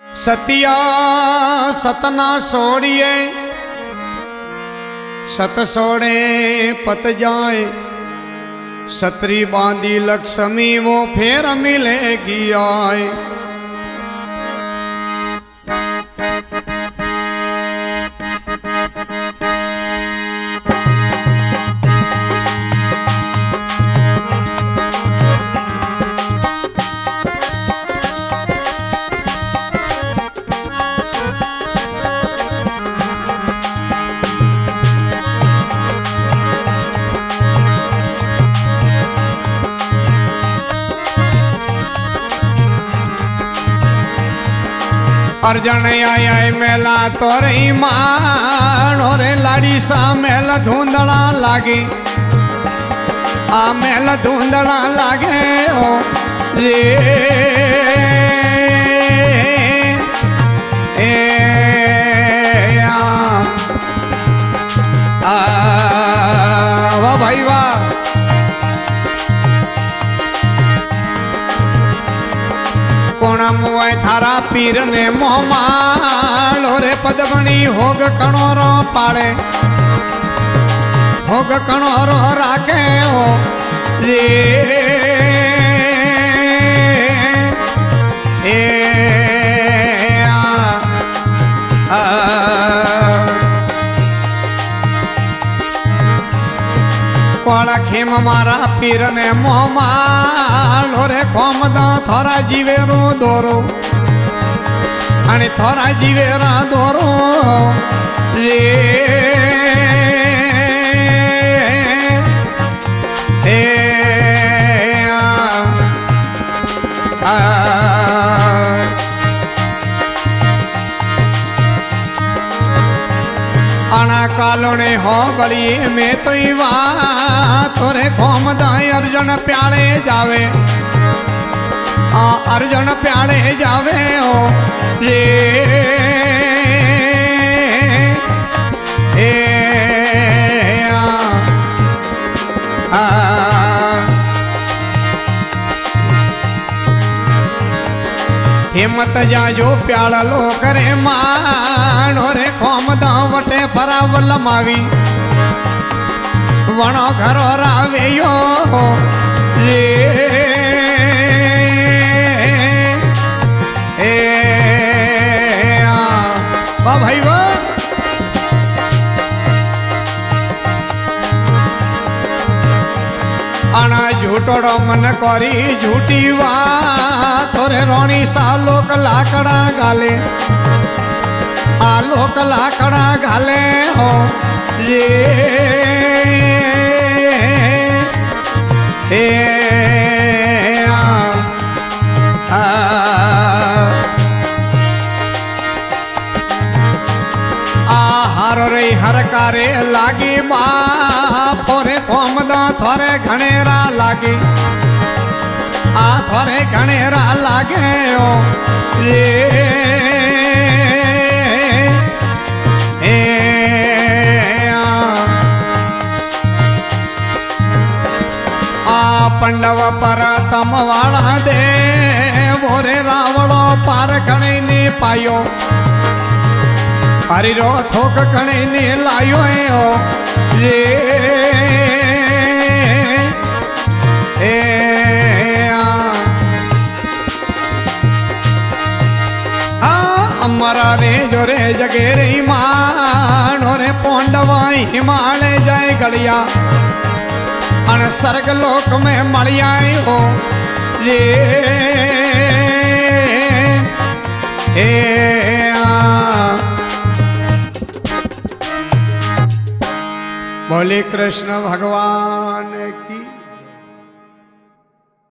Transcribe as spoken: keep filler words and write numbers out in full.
सतिया सतना सोड़िए सत सोड़े पत जाए सतरी बांधी लक्ष्मी वो फेर मिलेगी आए। अर्जन आया मेला तोरे मान रे लाड़ी सा मेला धुंधला लागे आ मेला धुंधला लागे ओ रे ए आ, आ वाह भाई वाह। कोणा मुए थारा पीर ने मोमालो रे पदमणी होग कणोरो पाड़े होग कणोरो राखे हो रे ए आ, आ, कोला खेम मारा पीर ने मोमालो रे खोमदा थोरा जीवेरो दोरो आणि थोरा जीवेरा दोरो रे ए आ, आ, आना कालोने हो गलिए में तो वा थोरे खोमदा अर्जुन प्याले जावे आ अर्जुन प्याले जावे ओ रे ए आ, आ, हिम्मत जाजो प्याला लो करे मानो रे खोमदा वटे फरावल मावी वणो घरो रावे यो रे ए आ, वाह भाई वाह। आना झूठोड़ो मन करी झूठी बात थोरे रोणी सा लोक लाकड़ा गाले आ लोक लाकड़ा गाले हो रे ए आ, आ, आ हर रे हर कारे लागी बा फोरे खोमदा थोरे घनेरा लागे आ थोरे घनेरा लागे ओ रे ए आ, आ पंडव पर तम वाला दे वोरे रावणो पार खणे ने पायो हरि रो थोक खणे ने लायो ओ रे ए आ, आ अमरा रे जो रे जगे रे मानो रे पोंडवा हिमालय जाए गड़िया अन सर्ग लोक में मलिया हो रे ए आ, बोले कृष्ण भगवान की।